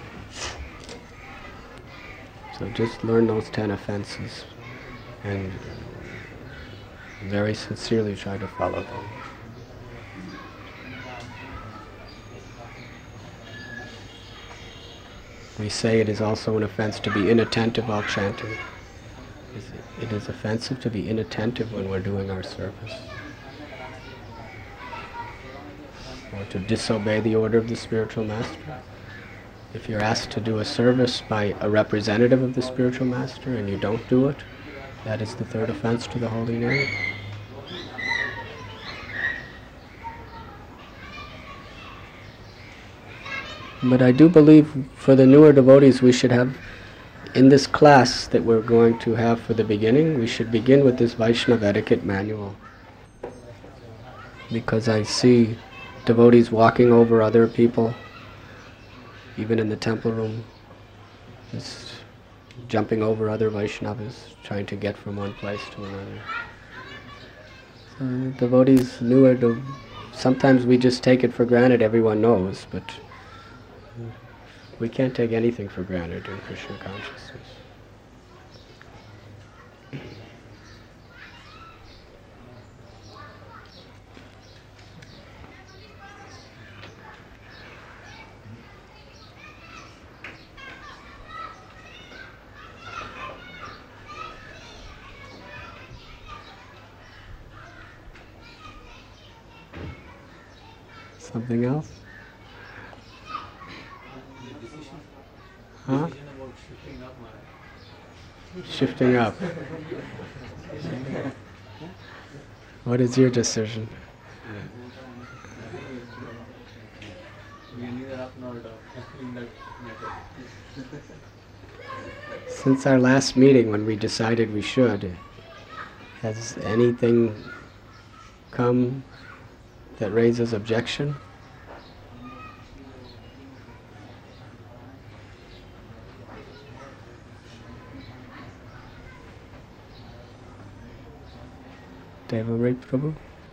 Speaker 1: So just learn those ten offenses and very sincerely try to follow them. We say it is also an offense to be inattentive while chanting. It is offensive to be inattentive when we're doing our service, or to disobey the order of the spiritual master. If you're asked to do a service by a representative of the spiritual master and you don't do it, that is the third offense to the holy name. But I do believe for the newer devotees we should have, in this class that we're going to have for the beginning, we should begin with this Vaishnava etiquette manual. Because I see devotees walking over other people, even in the temple room, just jumping over other Vaishnavas, trying to get from one place to another. So devotees newer, to, sometimes we just take it for granted everyone knows, but we can't take anything for granted in Krishna consciousness. Something else? Huh? Shifting up. What is your decision?
Speaker 3: We are neither up nor down.
Speaker 1: Since our last meeting when we decided we should, has anything come that raises objection? Devamrit Prabhu?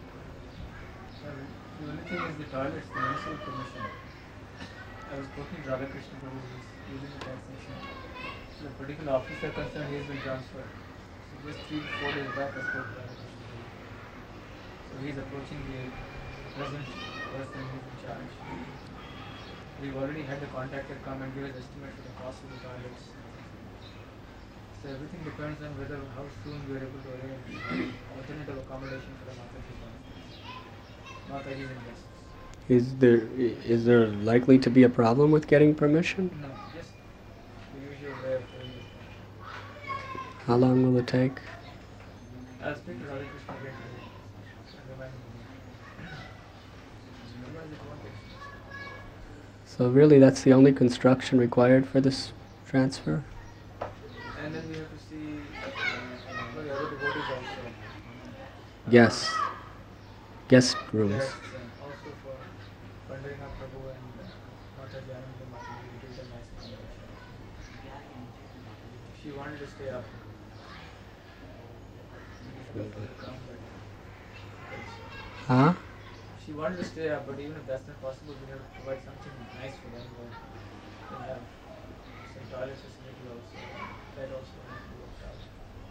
Speaker 7: The only thing is the toilets, the municipal permission. I was talking to Radhakrishna Prabhu, who is using the taxation. So the particular officer concerned, he has been transferred. So just three, four days back I spoke to Radhakrishna Prabhu. So he is approaching the present person who is in charge. We've already had the contractor come and give us estimate for the cost of the toilets. So everything depends on whether how soon we are able to arrange alternative accommodation for the Mataji's Mataji's investors.
Speaker 1: Is there is there likely to be a problem with getting permission?
Speaker 7: No, just the usual way of doing it.
Speaker 1: How long will it take?
Speaker 7: I'll speak to Radhakrishna again today and remind him. Otherwise it won't take.
Speaker 1: So really that's the only construction required for this transfer?
Speaker 7: And then we have to see uh, the other devotees also.
Speaker 1: Yes. Guest rooms.
Speaker 7: Yes, and also for Pandrinath Prabhu and uh, Mataji Ananda Mataji, we did a nice accommodation. She wanted to stay up.
Speaker 1: Huh?
Speaker 7: She wanted to stay up, but even if that's not possible, we have to provide something nice for them. Where they have some toilet facility also. That also has to work out.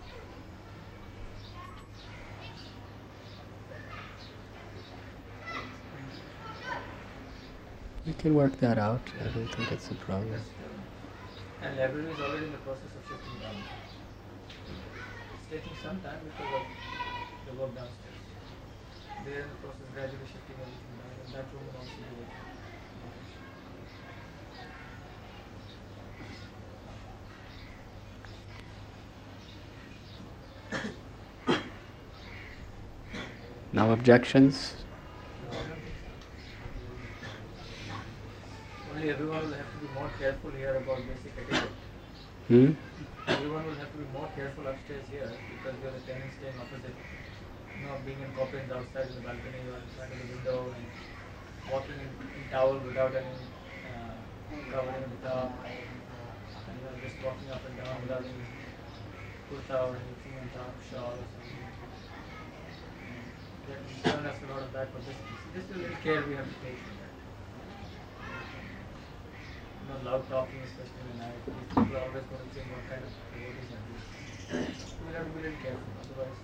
Speaker 1: We can work that out. I don't think it's a problem.
Speaker 7: And library is already in the process of shifting down. It's taking some time because of the work downstairs. They are in the process of gradually shifting everything down, and that room will also be vacant.
Speaker 1: No objections?
Speaker 7: Only everyone will have to be more careful here about basic etiquette.
Speaker 1: Hmm?
Speaker 7: Everyone will have to be more careful upstairs here because we are the tenants staying opposite. You know, being in coffins outside in the balcony or in front of the window and walking in, in towel without any uh, covering the top. And you know, just walking up and down without any kurta or anything on top, shawl or something. That will turn us a lot of bad publicity. So just a little care we have to take from that. You know, loud talking, especially in the night. These people are always going to think what kind of devotees are these. So we have to be a little careful, otherwise.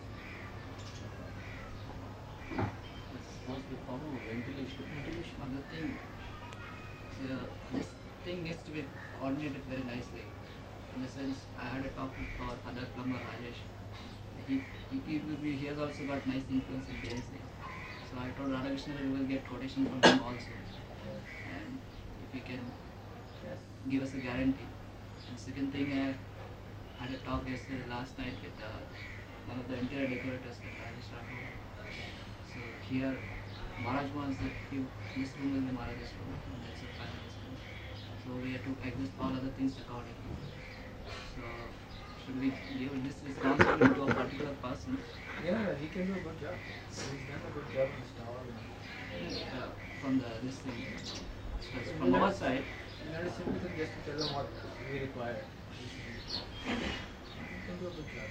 Speaker 6: What's the problem of ventilation? Ventilation. Another thing, uh, this thing needs to be coordinated very nicely. In the sense, I had a talk with our other plumber, Rajesh. He, he, he, will be, he has also got nice influence in B S A. So I told Radhakrishna that we will get quotation from him also. And if he can give us a guarantee. And second thing, I had a talk yesterday, last night with uh, one of the interior decorators, like Rajesh Rathod. So here, Maharaj wants that he, this room will be Maharaj's room, and that's a final room. So we have to adjust all other things accordingly. So should we give this responsibility to a particular person?
Speaker 7: Yeah, he can do a good job. He's done a good job in this tower.
Speaker 6: Uh, from the this thing, because from our side,
Speaker 7: And that is simply to just to tell them what we require. He can do a good job.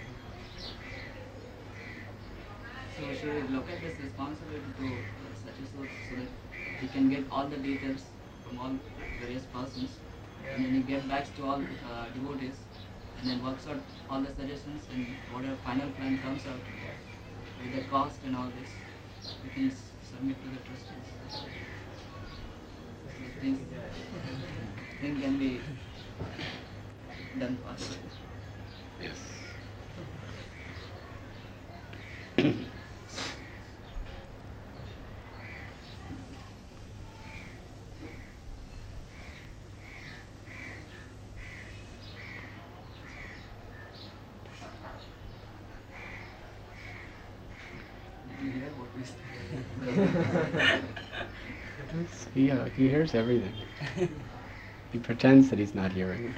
Speaker 6: so should we look at this responsibility to uh, such and so, so that he can get all the details from all various persons, and then he get back to all uh, devotees, and then works out all the suggestions, and whatever final plan comes out with the cost and all this, we can s- submit to the trustees. Things, thing can be done fast. Did you hear what we said?
Speaker 1: Yeah, he hears everything. He pretends that he's not hearing.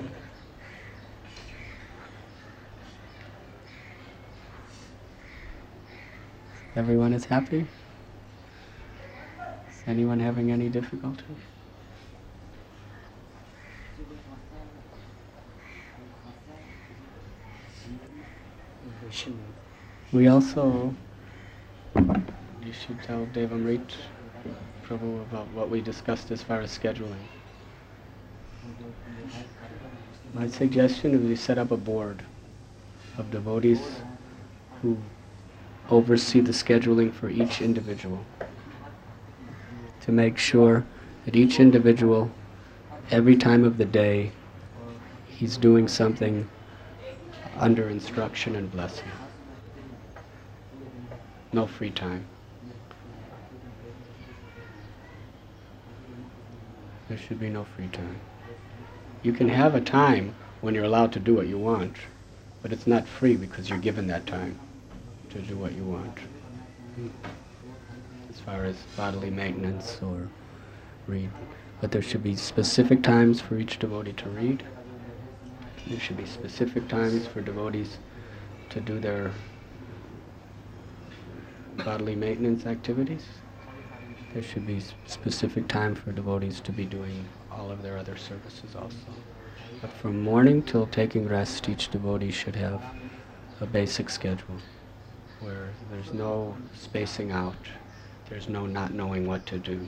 Speaker 1: Everyone is happy? Is anyone having any difficulty? We also, you should tell Devamrit Prabhu about what we discussed as far as scheduling. My suggestion is we set up a board of devotees who oversee the scheduling for each individual, to make sure that each individual, every time of the day, he's doing something under instruction and blessing. No free time. There should be no free time. You can have a time when you're allowed to do what you want, but it's not free because you're given that time to do what you want. As far as bodily maintenance or read. But there should be specific times for each devotee to read. There should be specific times for devotees to do their bodily maintenance activities. There should be specific time for devotees to be doing all of their other services also. But from morning till taking rest, each devotee should have a basic schedule where there's no spacing out, there's no not knowing what to do.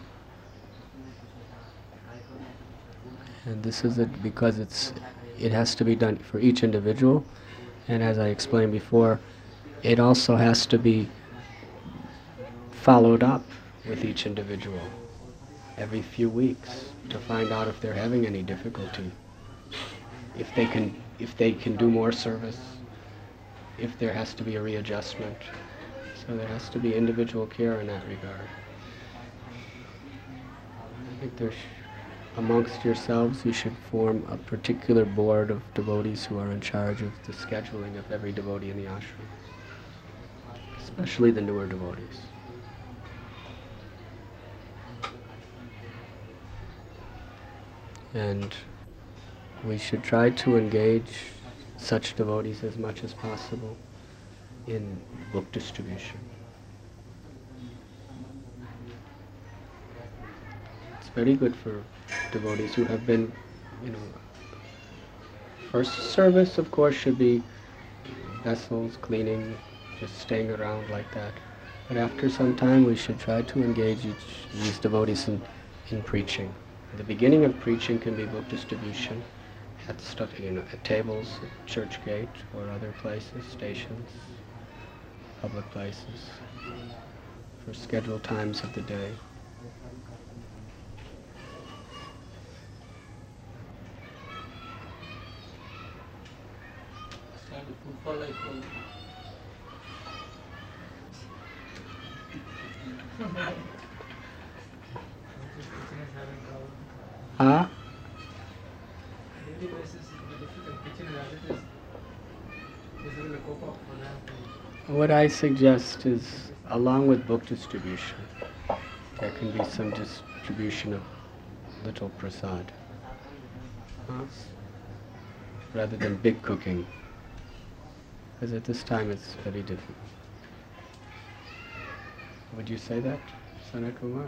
Speaker 1: And this is it because it's it has to be done for each individual, and as I explained before, it also has to be followed up with each individual every few weeks to find out if they're having any difficulty, if they can if they can do more service, if there has to be a readjustment. So there has to be individual care in that regard. I think there's amongst yourselves you should form a particular board of devotees who are in charge of the scheduling of every devotee in the ashram, especially the newer devotees. And we should try to engage such devotees as much as possible in book distribution. It's very good for devotees who have been, you know, first service of course should be vessels, cleaning, just staying around like that. But after some time we should try to engage each, these devotees in, in preaching. The beginning of preaching can be book distribution at stuff, you know, at tables, at church gate, or other places, stations, public places, for scheduled times of the day.
Speaker 7: Stand the food for life.
Speaker 1: Huh?
Speaker 7: Daily basis is difficult. Kitchen as it is. This will cope up for that.
Speaker 1: What I suggest is, along with book distribution, there can be some distribution of little prasad, huh? Rather than big cooking, because at this time it's very difficult. Would you say that, Sanat Kumar?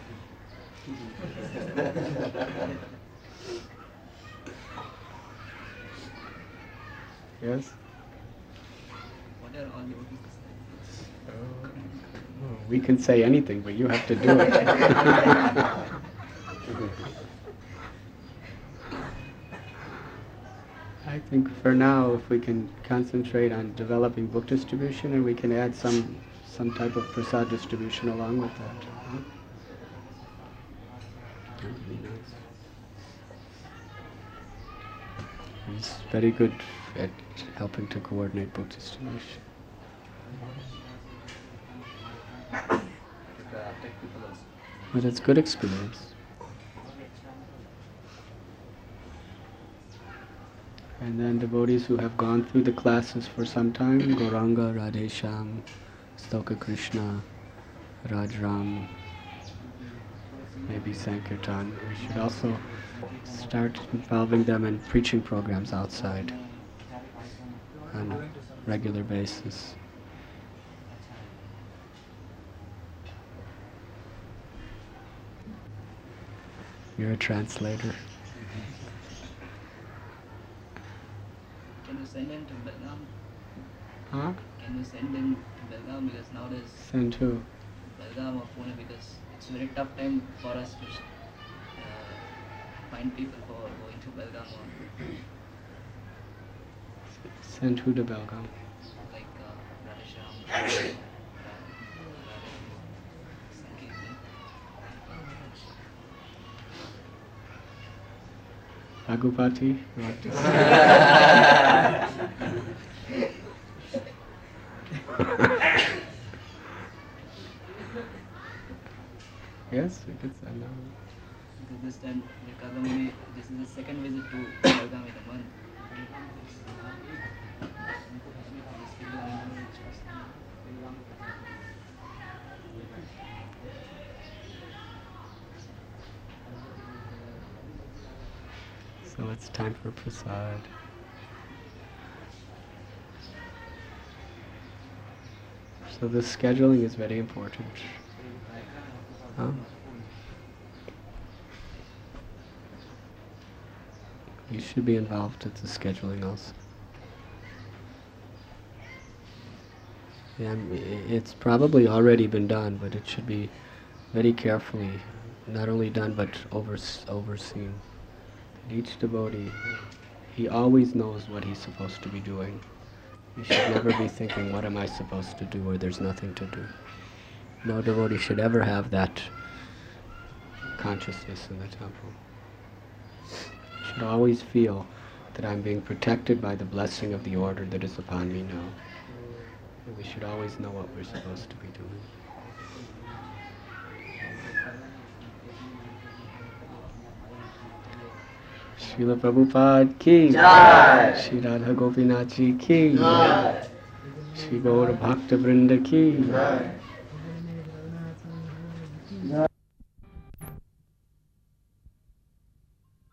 Speaker 1: Yes?
Speaker 6: What are all your businesses?
Speaker 1: Oh, we can say anything, but you have to do it. I think for now, if we can concentrate on developing book distribution, and we can add some some type of prasad distribution along with that. Huh? That would be nice. He's very good at helping to coordinate book distribution. But it's good experience. And then devotees who have gone through the classes for some time, Gauranga, Radhesham, Stoka Krishna, Rajram, maybe Sankirtan. We should also start involving them in preaching programs outside on a regular basis. You're a translator.
Speaker 6: Can you send him to Belgaum?
Speaker 1: Huh?
Speaker 6: Can you send him to Belgaum, because nowadays
Speaker 1: Send who?
Speaker 6: Belgaum or Pune, because it's a very tough time for us to uh, find people for going to Belgaum or
Speaker 1: Send who to Belgaum?
Speaker 6: like uh, Radhesham, Sankirtan.
Speaker 1: Ragupati? Yes, we could send them.
Speaker 6: Because this time, the Kagamuni, this is the second visit to Belgaum in a month.
Speaker 1: So it's time for prasad. So the scheduling is very important. Huh? You should be involved with the scheduling also. Yeah, it's probably already been done, but it should be very carefully, not only done but overs overseen. Each devotee, he always knows what he's supposed to be doing. You should never be thinking, what am I supposed to do, or there's nothing to do. No devotee should ever have that consciousness in the temple. You should always feel that I'm being protected by the blessing of the order that is upon me now. And we should always know what we're supposed to be doing. Srila Prabhupada ki Jai, Shri Radha Gopinath ji ki Jai, Shri Gaura Bhakta Vrinda ki Jai.